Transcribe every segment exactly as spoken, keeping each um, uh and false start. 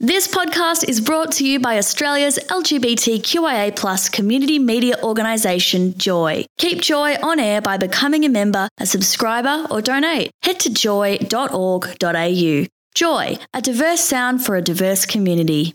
This podcast is brought to you by Australia's L G B T Q I A plus community media organisation, Joy. Keep Joy on air by becoming a member, a subscriber or donate. Head to joy dot org dot a u. Joy, a diverse sound for a diverse community.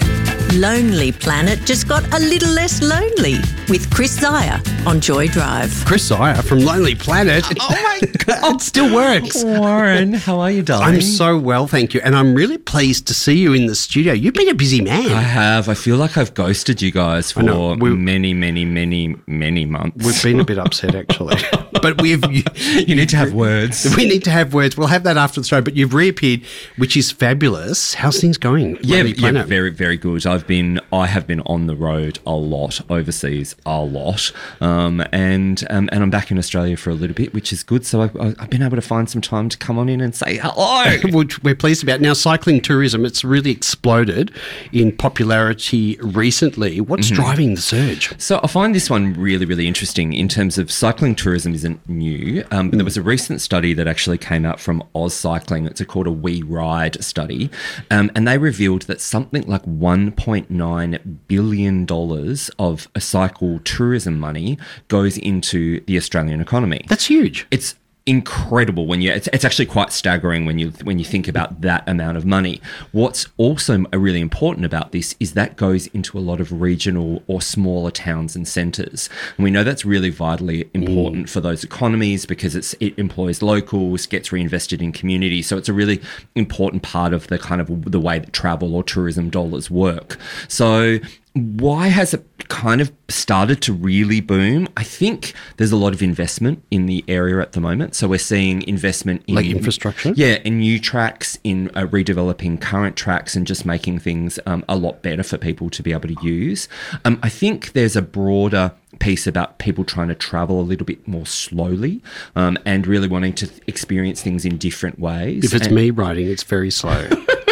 Lonely Planet just got a little less lonely with Chris Zaya on Joy Drive. Chris Zaya from Lonely Planet. Oh my God. It still works. Warren, how are you, darling? I'm so well, thank you. And I'm really pleased to see you in the studio. You've been a busy man. I have. I feel like I've ghosted you guys for know, we- many, many, many, many months. We've been a bit upset, actually. But we've... You, you need to have words. We need to have words. We'll have that after the show. But you've reappeared, which is fabulous. How's things going? Yeah, Lonely yeah, Planet? very, very good. I've been, I have been on the road a lot, overseas a lot, um, and um, and I'm back in Australia for a little bit, which is good. So I've, I've been able to find some time to come on in and say hello. Which we're pleased about. Now, cycling tourism, it's really exploded in popularity recently. What's Mm-hmm. driving the surge? So I find this one really, really interesting in terms of cycling tourism isn't new, um, but there was a recent study that actually came out from Oz Cycling. It's a, called a We Ride study, um, and they revealed that something like one point nine billion dollars of a cycle tourism money goes into the Australian economy. That's huge. It's incredible when you it's, it's actually quite staggering when you when you think about that amount of money. What's also really important about this is that goes into a lot of regional or smaller towns and centres, and we know that's really vitally important mm. for those economies because it's it employs locals, gets reinvested in community, so it's a really important part of the kind of the way that travel or tourism dollars work. So why has it kind of started to really boom? I think there's a lot of investment in the area at the moment. So we're seeing investment in... Like infrastructure? Yeah, in new tracks, in uh, redeveloping current tracks and just making things um, a lot better for people to be able to use. Um, I think there's a broader piece about people trying to travel a little bit more slowly um, and really wanting to experience things in different ways. If it's and- me riding, it's very slow.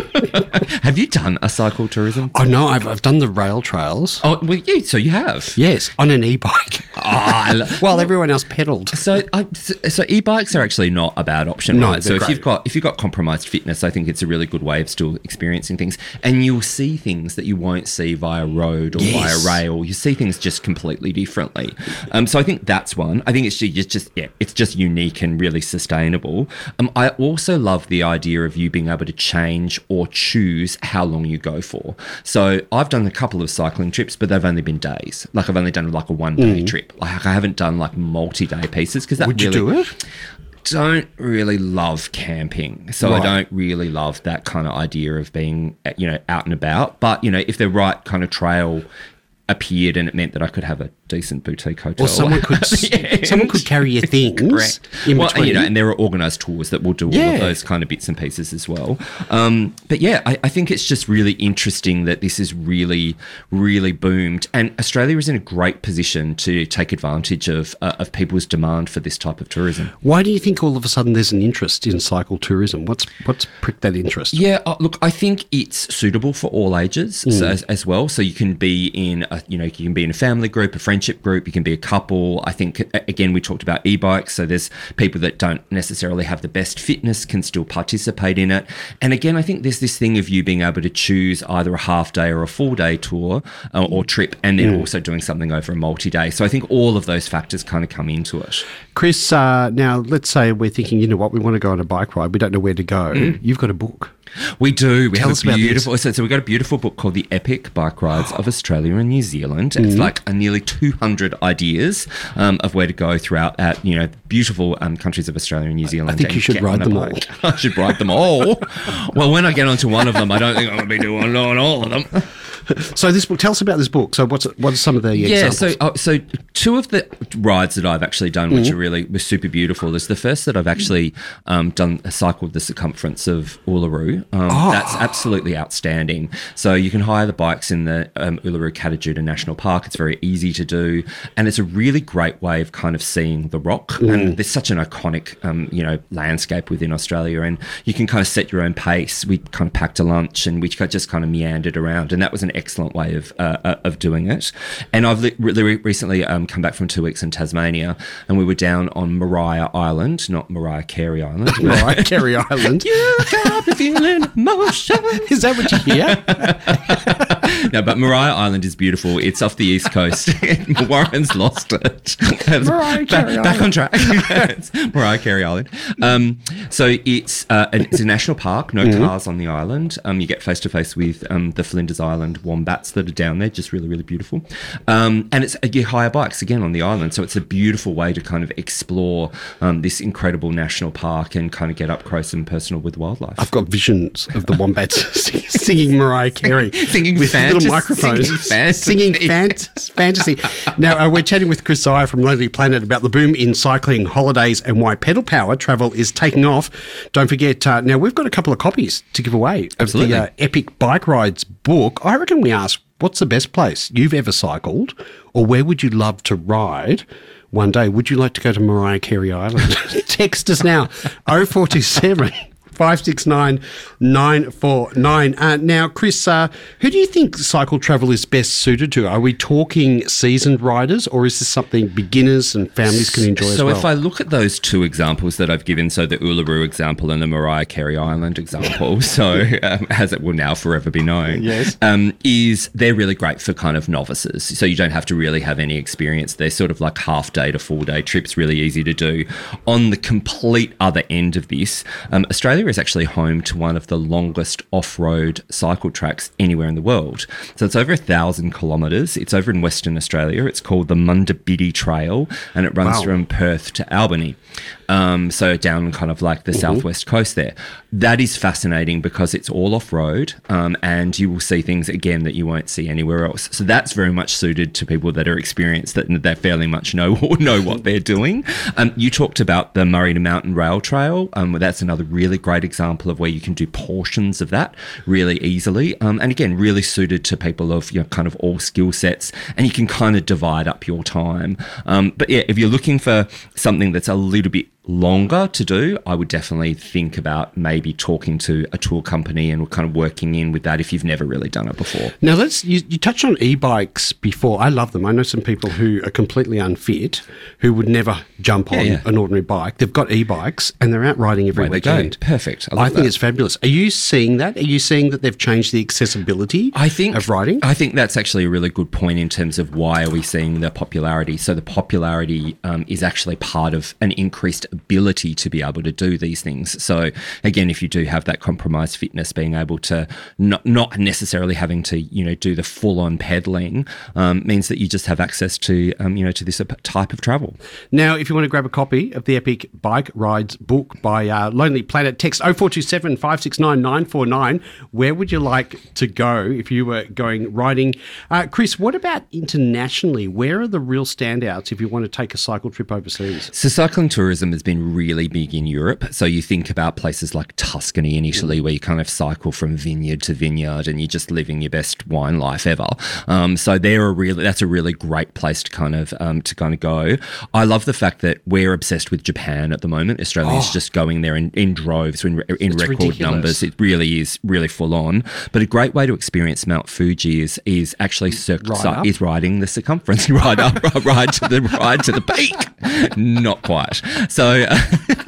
Have you done a cycle tourism? Oh, no, I've, I've done the rail trails. Oh, well, yeah, so you have. Yes, on an e-bike. Oh, While everyone else pedalled. So, I, so e-bikes are actually not a bad option. No, right? So they're if great. you've got if you've got compromised fitness, I think it's a really good way of still experiencing things, and you'll see things that you won't see via road or Yes. via rail. You see things just completely differently. Um, so I think that's one. I think it's just, it's just yeah, it's just unique and really sustainable. Um, I also love the idea of you being able to change or choose how long you go for. So I've done a couple of cycling trips, but they've only been days. Like I've only done like a one day mm. trip. Like I haven't done like multi-day pieces because that Would really, you do it? Don't really love camping. So Right. I don't really love that kind of idea of being, you know, out and about. But, you know, if the right kind of trail appeared and it meant that I could have a decent boutique hotel. Or someone could Yeah. someone could carry your things Correct. in Well, between. you know, and there are organised tours that will do all Yeah. of those kind of bits and pieces as well. Um, but yeah, I, I think it's just really interesting that this is really, really boomed, and Australia is in a great position to take advantage of uh, of people's demand for this type of tourism. Why do you think all of a sudden there's an interest in cycle tourism? What's what's pricked that interest? Yeah, uh, look, I think it's suitable for all ages Mm. so, as, as well. So you can be in, a, you know, you can be in a family group, a friendship group. You can be a couple. I think a- again we talked about e-bikes. So there's people that don't necessarily have the best fitness can still participate in it. And again, I think there's this thing of you being able to choose either a half day or a full day tour uh, or trip, and then Mm. also doing something over a multi-day. So I think all of those factors kind of come into it. Chris, uh, now let's say we're thinking, you know what, we want to go on a bike ride. We don't know where to go. Mm. You've got a book. We do. We Tell have us a about this. beautiful. So, so we've got a beautiful book called The Epic Bike Rides of Australia and New Zealand. It's Mm-hmm. like a nearly two hundred ideas um, of where to go throughout at you know beautiful um, countries of Australia and New Zealand. I think and you should get ride on a them all. bike. I should ride them all. Well, when I get onto one of them, I don't think I'm going to be doing on all of them. So this book, tell us about this book. So what's what are some of the Yeah, examples? so uh, so two of the rides that I've actually done, which are really were super beautiful. There's the first that I've actually um, done a cycle of the circumference of Uluru. Um, Oh. That's absolutely outstanding. So you can hire the bikes in the um, Uluru Katajuda National Park. It's very easy to do, and it's a really great way of kind of seeing the rock. And there's such an iconic, um, you know, landscape within Australia, and you can kind of set your own pace. We kind of packed a lunch, and we just kind of meandered around, and that was an excellent way of uh, uh, of doing it. And I've li- really recently um, come back from two weeks in Tasmania, and we were down on Mariah Island, not Mariah Carey Island. Mariah Carey Island. You got me feeling emotion. Is that what you hear? No, but Mariah Island is beautiful. It's off the east coast. Warren's lost it. Mariah Carey back, back on track. It's Mariah Carey Island. Um, so it's uh, an, it's a national park. No mm-hmm. cars on the island. Um, you get face to face with um, the Flinders Island wombats that are down there. Just really, really beautiful. Um, and it's you hire bikes again on the island. So it's a beautiful way to kind of explore um, this incredible national park and kind of get up close and personal with wildlife. I've got visions of the wombats singing Mariah Carey, singing with fantasy, little microphones, singing fantasy. Singing fant- fantasy. Now uh, we're chatting with Chris Zire from Lonely Planet about the boom in cycling, holidays, and why pedal power travel is taking off. Don't forget. Uh, now we've got a couple of copies to give away of Absolutely. the uh, Epic Bike Rides book. I reckon we ask, what's the best place you've ever cycled, or where would you love to ride one day? Would you like to go to Mariah Carey Island? Text us now, oh four two seven, five six nine, nine four nine. Uh, now, Chris, uh, who do you think cycle travel is best suited to? Are we talking seasoned riders, or is this something beginners and families can enjoy so as well? So if I look at those two examples that I've given, so the Uluru example and the Mariah Carey Island example, so um, as it will now forever be known, yes. um, is they're really great for kind of novices. So you don't have to really have any experience. They're sort of like half day to full day trips, really easy to do. On the complete other end of this, um, Australia is actually home to one of the longest off-road cycle tracks anywhere in the world. So it's over a thousand kilometres. It's over in Western Australia. It's called the Mundabiddi Trail, and it runs Wow. from Perth to Albany. Um, so down kind of like the mm-hmm. southwest coast there. That is fascinating because it's all off-road, um, and you will see things again that you won't see anywhere else. So that's very much suited to people that are experienced, that they fairly much know or know what they're doing. Um, you talked about the Murray Mountain Rail Trail. Um, that's another really great example of where you can do portions of that really easily. Um, and again, really suited to people of, you know, kind of all skill sets, and you can kind of divide up your time. Um, but yeah, if you're looking for something that's a little bit longer to do, I would definitely think about maybe talking to a tour company and kind of working in with that if you've never really done it before. Now, let's you, you touched on e-bikes before. I love them. I know some people who are completely unfit who would never jump on Yeah, yeah. an ordinary bike. They've got e-bikes and they're out riding every Away they go. weekend. Perfect. I, I, love think that. it's fabulous. Are you seeing that? Are you seeing that they've changed the accessibility I think, of riding? I think that's actually a really good point in terms of why are we seeing the popularity. So the popularity um, is actually part of an increased ability to be able to do these things. So again, if you do have that compromised fitness, being able to not not necessarily having to, you know, do the full-on pedaling um, means that you just have access to, um, you know, to this type of travel. Now, if you want to grab a copy of the Epic Bike Rides book by uh, Lonely Planet, text oh four two seven, five six nine, nine four nine. Where would you like to go if you were going riding? Uh, Chris, what about internationally? Where are the real standouts if you want to take a cycle trip overseas? So cycling tourism has been really big in Europe. So you think about places like Tuscany in Italy, where you kind of cycle from vineyard to vineyard and you're just living your best wine life ever. Um, so they're a really, that's a really great place to kind of um, to kind of go. I love the fact that we're obsessed with Japan at the moment. Australia's Oh. just going there in, in droves, in, in It's record ridiculous. numbers. It really is really full on. But a great way to experience Mount Fuji is is actually circ- Ride up? is riding the circumference, ride up, ride to the ride to the peak. Not quite. So. Uh,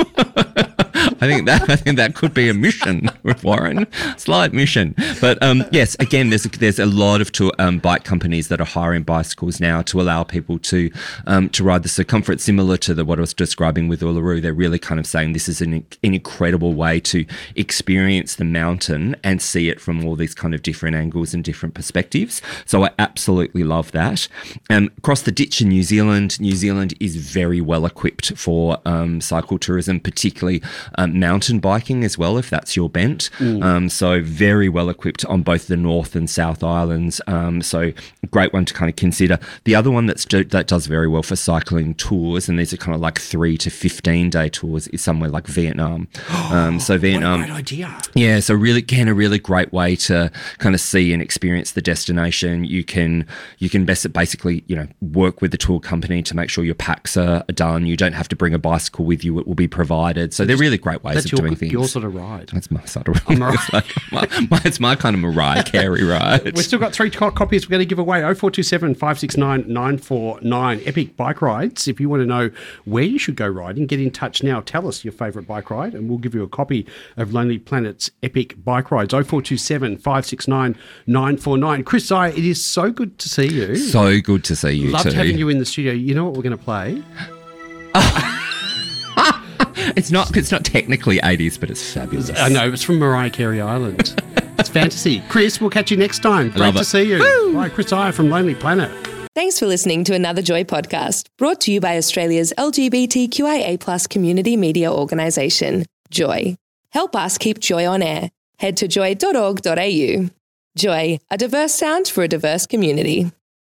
I think that I think that could be a mission, Warren. Slight mission, but um, yes. Again, there's a, there's a lot of tour, um, bike companies that are hiring bicycles now to allow people to um, to ride the circumference, similar to the what I was describing with Uluru. They're really kind of saying this is an, an incredible way to experience the mountain and see it from all these kind of different angles and different perspectives. So I absolutely love that. Um, across the ditch in New Zealand, New Zealand is very well equipped for um, cycle tourism, particularly um, mountain biking as well, if that's your bent. Mm. Um, so very well equipped on both the North and South Islands. Um, so a great one to kind of consider. The other one that's do, that does very well for cycling tours, and these are kind of like three to fifteen day tours, is somewhere like Vietnam. Um, so Vietnam. What a great idea. Yeah, so really, again, a really great way to kind of see and experience the destination. You can you can best basically, you know, work with the tour company to make sure your packs are done. You don't have to bring a bicycle with you; it will be provided. So they're really great different ways That's of your, doing things. your sort of ride. That's my sort of ride. It's, like my, my, it's my kind of Mariah Carey ride. We've still got three co- copies we're going to give away. oh four two seven, five six nine, nine four nine. Epic Bike Rides. If you want to know where you should go riding, get in touch now. Tell us your favourite bike ride and we'll give you a copy of Lonely Planet's Epic Bike Rides. oh four two seven, five six nine, nine four nine. Chris Zaya, it is so good to see you. So good to see you Loved too. having you in the studio. You know what we're going to play? It's not It's not technically eighties, but it's fabulous. I know, it's from Mariah Carey Island. It's fantasy. Chris, we'll catch you next time. Great love to it. see you. Woo! Bye, Chris Zaya from Lonely Planet. Thanks for listening to another Joy podcast, brought to you by Australia's L G B T Q I A plus community media organisation, Joy. Help us keep Joy on air. Head to joy dot org dot a u. Joy, a diverse sound for a diverse community.